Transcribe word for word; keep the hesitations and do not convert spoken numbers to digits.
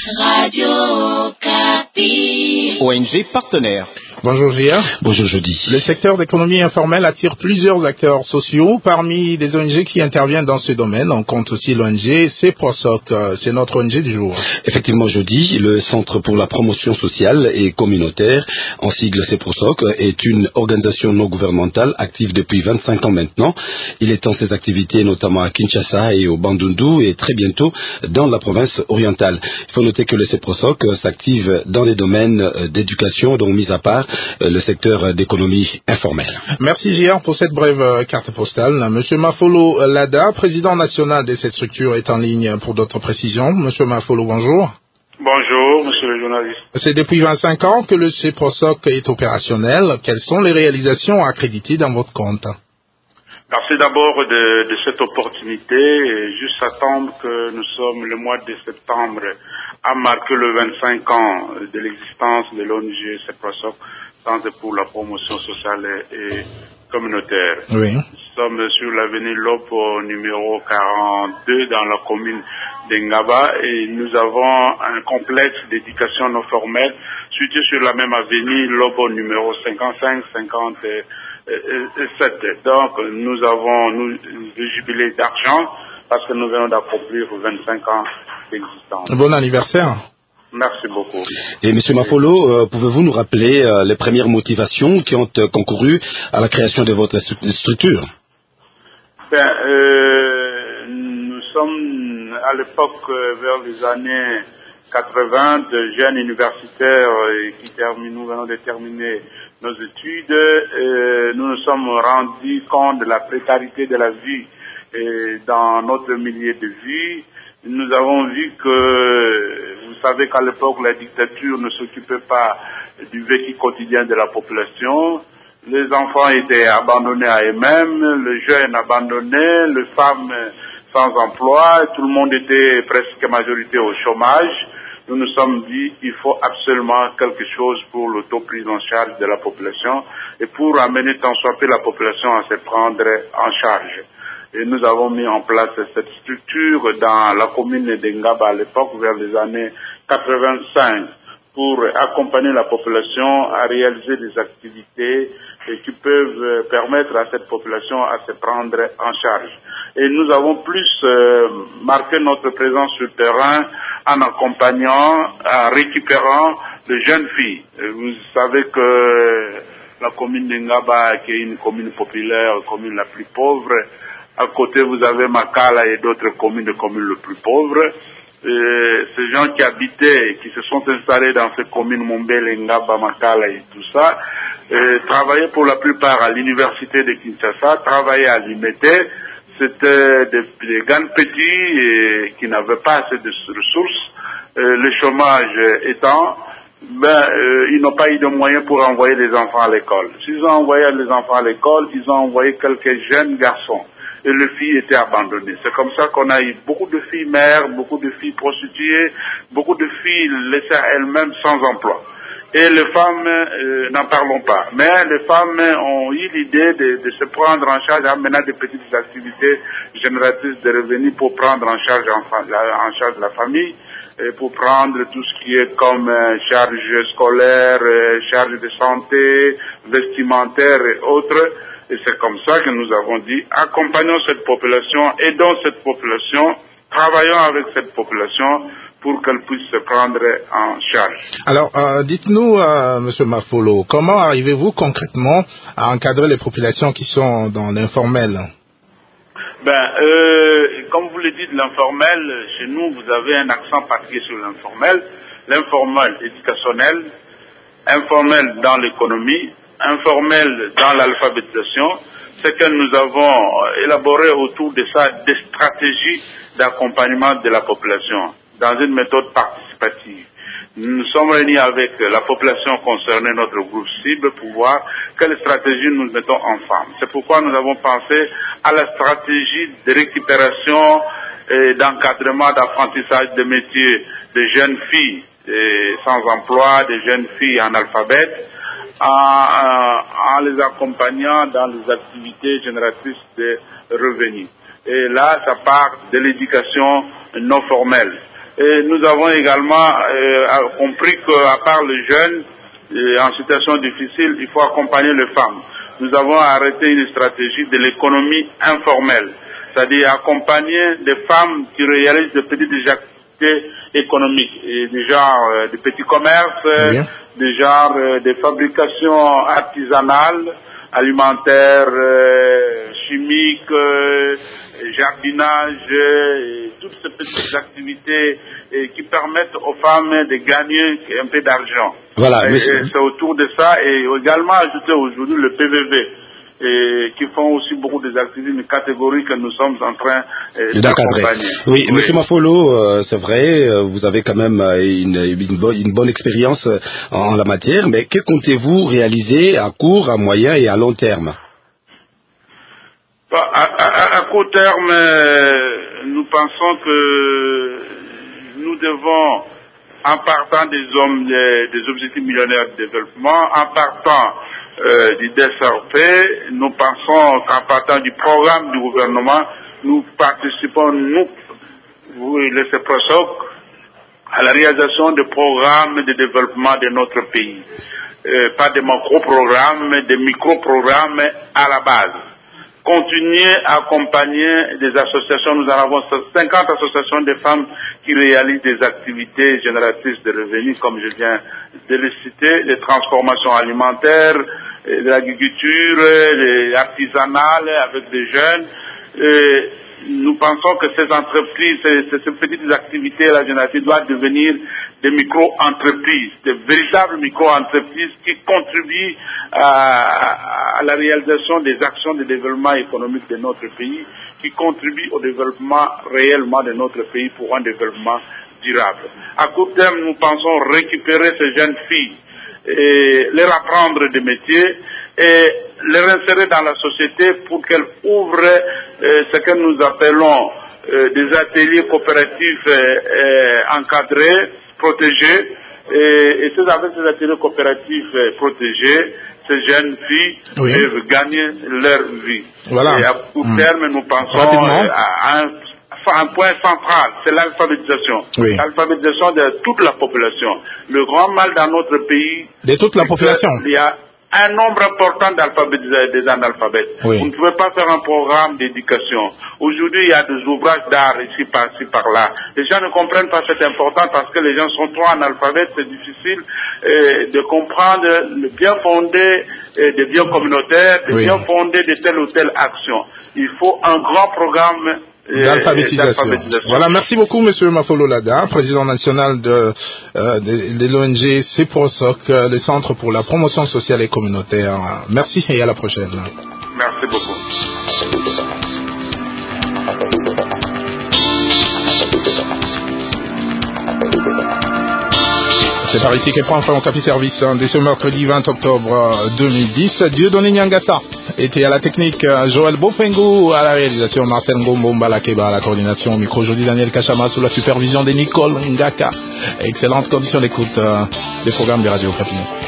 Radio Kapi. O N G partenaire. Bonjour Gia. Bonjour Jeudi. Le secteur d'économie informelle attire plusieurs acteurs sociaux. Parmi les O N G qui interviennent dans ce domaine, on compte aussi l'O N G CEPROSOC. C'est notre O N G du jour. Effectivement Jeudi, le Centre pour la promotion sociale et communautaire, en sigle CEPROSOC, est une organisation non gouvernementale active depuis vingt-cinq ans maintenant. Il étend ses activités notamment à Kinshasa et au Bandundu et très bientôt dans la province orientale. Il faut noter que le CEPROSOC s'active dans les domaines d'éducation, dont mis à part le secteur d'économie informelle. Merci Gia pour cette brève carte postale. Monsieur Mafolo Lada, président national de cette structure, est en ligne pour d'autres précisions. Monsieur Mafolo, bonjour. Bonjour, monsieur le journaliste. C'est depuis vingt-cinq ans que le CEPROSOC est opérationnel. Quelles sont les réalisations accréditées dans votre compte? Merci d'abord de, de cette opportunité. Et juste attendre que nous sommes le mois de septembre à marquer le vingt-cinq ans de l'existence de l'O N G CEPROSOC, Centre pour la promotion sociale et communautaire. Oui. Nous sommes sur l'avenue Lopo numéro quarante-deux dans la commune d'Engaba et nous avons un complexe d'éducation non formelle situé sur la même avenue Lopo numéro cinquante-cinq cinquante-sept. Donc nous avons nous le jubilé d'argent parce que nous venons d'accomplir vingt-cinq ans d'existence. Bon anniversaire. Merci beaucoup. Et Monsieur Mafolo, euh, pouvez-vous nous rappeler euh, les premières motivations qui ont euh, concouru à la création de votre structure? Ben, euh, nous sommes à l'époque euh, vers les années quatre-vingts, de jeunes universitaires euh, qui terminent, nous venons de terminer nos études. Euh, nous nous sommes rendus compte de la précarité de la vie euh, dans notre milieu de vie. Nous avons vu que, vous savez qu'à l'époque, la dictature ne s'occupait pas du vécu quotidien de la population. Les enfants étaient abandonnés à eux-mêmes, les jeunes abandonnés, les femmes sans emploi, tout le monde était presque majorité au chômage. Nous nous sommes dit qu'il faut absolument quelque chose pour l'auto-prise en charge de la population et pour amener tant soit peu la population à se prendre en charge. Et nous avons mis en place cette structure dans la commune d'Engaba à l'époque, vers les années quatre-vingt-cinq, pour accompagner la population à réaliser des activités qui peuvent permettre à cette population à se prendre en charge. Et nous avons plus euh, marqué notre présence sur le terrain en accompagnant, en récupérant les jeunes filles. Et vous savez que la commune d'Engaba, qui est une commune populaire, la commune la plus pauvre, à côté, vous avez Makala et d'autres communes, de communes les plus pauvres. Et ces gens qui habitaient, qui se sont installés dans ces communes, Mombele, Ngaba, Makala et tout ça, et travaillaient pour la plupart à l'université de Kinshasa, travaillaient à l'Imete. C'était des, des gars petits et qui n'avaient pas assez de ressources. Et le chômage étant, ben, euh, ils n'ont pas eu de moyens pour envoyer les enfants à l'école. S'ils ont envoyé les enfants à l'école, ils ont envoyé quelques jeunes garçons. Et les filles étaient abandonnées. C'est comme ça qu'on a eu beaucoup de filles mères, beaucoup de filles prostituées, beaucoup de filles laissées à elles-mêmes sans emploi. Et les femmes, euh, n'en parlons pas. Mais les femmes ont eu l'idée de, de se prendre en charge en menant des petites activités génératrices de revenus pour prendre en charge, en, en charge la famille, et pour prendre tout ce qui est comme euh, charge scolaire, euh, charge de santé, vestimentaire et autres. Et c'est comme ça que nous avons dit, accompagnons cette population, aidons cette population, travaillons avec cette population pour qu'elle puisse se prendre en charge. Alors, euh, dites-nous, euh, Monsieur Mafolo, comment arrivez-vous concrètement à encadrer les populations qui sont dans l'informel? Ben, euh, comme vous le dites, l'informel, chez nous, vous avez un accent particulier sur l'informel. L'informel éducationnel, informel dans l'économie, informel dans l'alphabétisation. C'est que nous avons élaboré autour de ça des stratégies d'accompagnement de la population dans une méthode participative. Nous sommes réunis avec la population concernée, notre groupe cible, pour voir quelle stratégie nous mettons en forme. C'est pourquoi nous avons pensé à la stratégie de récupération et d'encadrement, d'apprentissage de métiers de jeunes filles sans emploi, de jeunes filles analphabètes, en, en les accompagnant dans les activités génératrices de revenus. Et là, ça part de l'éducation non formelle. Et nous avons également euh, compris qu'à part les jeunes euh, en situation difficile, il faut accompagner les femmes. Nous avons arrêté une stratégie de l'économie informelle, c'est-à-dire accompagner des femmes qui réalisent de petites activités économiques, et du genre euh, des petits commerces, oui. du genre euh, des fabrications artisanales, alimentaires, euh, chimiques, euh, jardinage, euh, toutes ces petites activités euh, qui permettent aux femmes de gagner un peu d'argent. Voilà, et, et c'est autour de ça, et également ajouter aujourd'hui le P V V. Et qui font aussi beaucoup des activités, une catégorie que nous sommes en train euh, d'accompagner. Oui, oui. Monsieur Mafolo, euh, c'est vrai, euh, vous avez quand même euh, une, une, bonne, une bonne expérience euh, en la matière, mais que comptez-vous réaliser à court, à moyen et à long terme? À, à, à court terme, euh, nous pensons que nous devons, en partant des hommes des, des objectifs millionnaires de développement, en partant Euh, du D S R P, nous pensons qu'en partant du programme du gouvernement, nous participons, nous, le C P R O S O C, à la réalisation de programmes de développement de notre pays. Euh, pas de macro-programmes, mais de micro-programmes à la base. Continuer à accompagner des associations, nous en avons cinquante associations de femmes qui réalisent des activités génératrices de revenus, comme je viens de les citer, les transformations alimentaires, de l'agriculture, l'artisanale avec des jeunes. Et nous pensons que ces entreprises, ces, ces petites activités-là génératives doivent devenir des micro-entreprises, des véritables micro-entreprises qui contribuent à, à la réalisation des actions de développement économique de notre pays, qui contribuent au développement réellement de notre pays pour un développement durable. À court terme, nous pensons récupérer ces jeunes filles et leur apprendre des métiers et les insérer dans la société pour qu'elles ouvrent euh, ce que nous appelons euh, des ateliers coopératifs euh, euh, encadrés, protégés, et, et c'est avec ces ateliers coopératifs euh, protégés, ces jeunes filles oui. peuvent gagner leur vie. Voilà. Et à court mmh. terme, nous pensons euh, à un un point central, c'est l'alphabétisation. Oui. L'alphabétisation de toute la population. Le grand mal dans notre pays... De toute la population. Il y a un nombre important des analphabètes. Oui. Vous ne pouvez pas faire un programme d'éducation. Aujourd'hui, il y a des ouvrages d'art ici, par-ci, par-là. Les gens ne comprennent pas cette importance parce que les gens sont trop analphabètes. C'est difficile euh, de comprendre le bien fondé euh, des biens communautaires, le oui. bien fondé de telle ou telle action. Il faut un grand programme d'alphabétisation. Voilà, merci beaucoup Monsieur Mafolo Lada, président national de, euh, de, de l'O N G C P R O S O C, le Centre pour la promotion sociale et communautaire. Merci et à la prochaine. Merci beaucoup. C'est par ici qu'elle prend fin au Capi Service hein, dès ce mercredi vingt octobre deux mille dix. Dieudonné Nyangassa était à la technique, Joël Bofengou à la réalisation, Martin Ngombo Mbala-Keba à la coordination, au micro aujourd'hui Daniel Kachama sous la supervision de Nicole Ngaka. Excellente condition d'écoute euh, des programmes de Radio Capi.